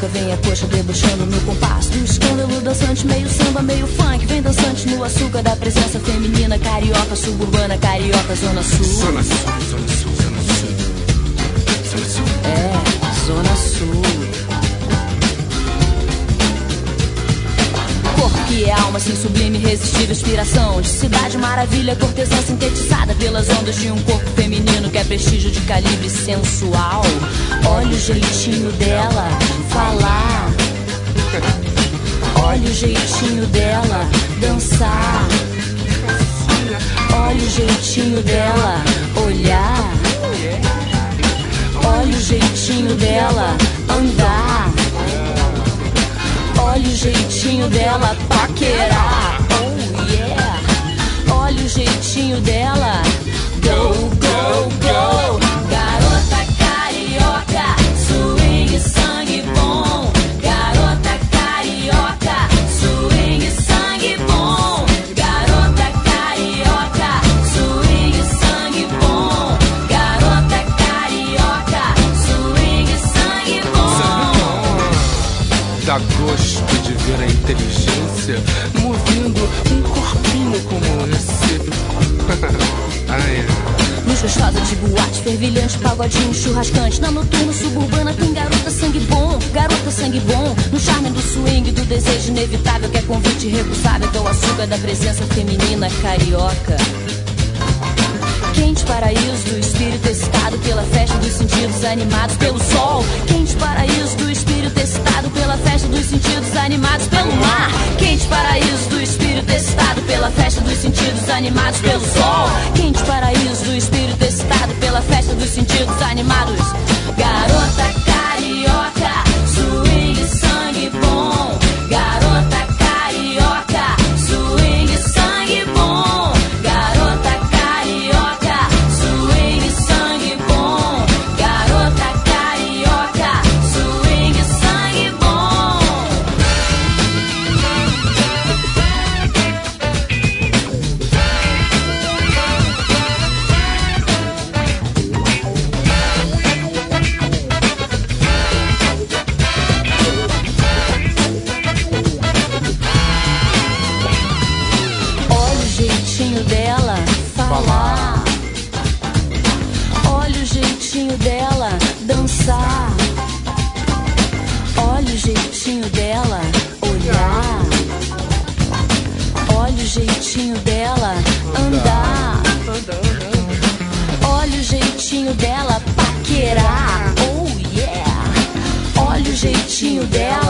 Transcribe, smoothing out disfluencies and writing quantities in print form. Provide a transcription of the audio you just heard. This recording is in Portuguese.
boca, vem a coxa debochando no compasso do escândalo dançante, meio samba, meio funk. Vem dançante no açúcar da presença feminina, carioca, suburbana, carioca, zona sul. Zona sul, zona sul, zona sul. Zona sul. É, zona sul. Corpo que é alma, sem sublime, irresistível inspiração de cidade maravilha, cortesã sintetizada pelas ondas de um corpo feminino que é prestígio de calibre sensual. Olha o jeitinho dela falar, olha o jeitinho dela dançar, olha o jeitinho dela olhar, olha o jeitinho dela andar, olha o jeitinho dela paquerar. Oh yeah. Olha o jeitinho dela go, go, go. Garota carioca, swing, sangue bom. Garota carioca, swing, sangue bom. Garota carioca, swing, sangue bom. Garota carioca, swing, sangue bom. Dá gosto de ver a inteligência movendo um corpinho como esse. Luz gostosa de boate, fervilhante, pagodinho, churrascante. Na noturna suburbana tem garota sangue bom, garota sangue bom. No charme do swing, do desejo inevitável que é convite irrecusável, que é o açúcar da presença feminina carioca. Quente paraíso do espírito excitado pela festa dos sentidos animados pelo sol. Quente paraíso do espírito excitado pela festa dos sentidos animados pelo mar. Quente paraíso do espírito excitado pela festa dos sentidos animados pelo sol. Quente paraíso do espírito excitado pela festa dos sentidos animados. Garota carioca, swing, sangue bom. Garota carioca, swing, sangue bom. Garota carioca, swing, sangue bom. Garota carioca, swing, sangue bom. Olha o jeitinho dela falar, olha o jeitinho dela dançar, olha o jeitinho dela olhar, olha o jeitinho dela andar, olha o jeitinho dela paquerar. Oh yeah. Olha o jeitinho dela